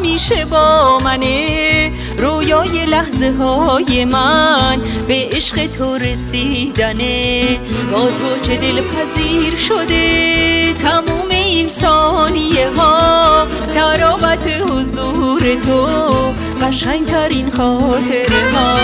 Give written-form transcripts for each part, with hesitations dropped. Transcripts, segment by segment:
همیشه با منه. رویای لحظه های من به عشق تو رسیدنه. با تو چه دلپذیر شده تموم این ثانیه ها. تراوت حضور تو قشنگترین خاطره ها.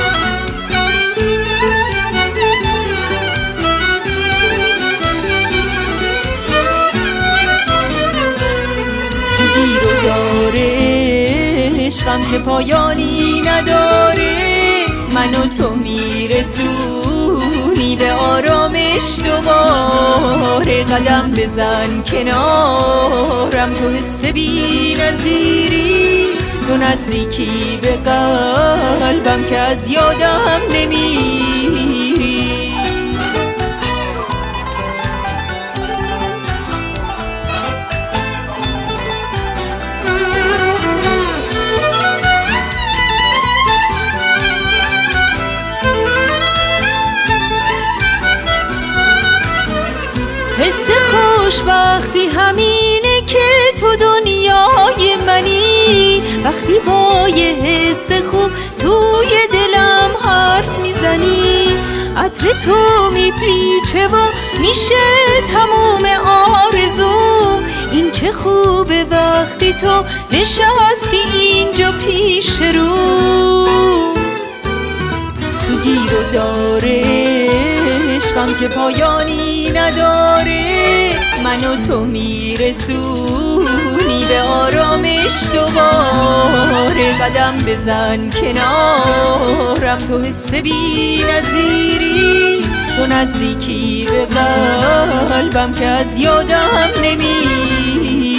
گیر و داره عشقم که پایانی نداره. من و تو میرسونی به آرامش دوباره. قدم بزن کنارم تو حس بی نظیری. تو نزدیکی به قلبم که از یادم نمیری. حس خوشبختی همینه که تو دنیای منی. وقتی با یه حس خوب توی دلم حرف میزنی. عطر تو میپیچه و میشه تموم آرزوم. این چه خوبه وقتی تو نشستی اینجا پیش رو. تو گیر و داره عشقم که پایانی نداره. من و تو میرسونی به آرامش دوباره. قدم بزن کنارم تو حس بی نظیری. تو نزدیکی به قلبم که از یادم نمیری.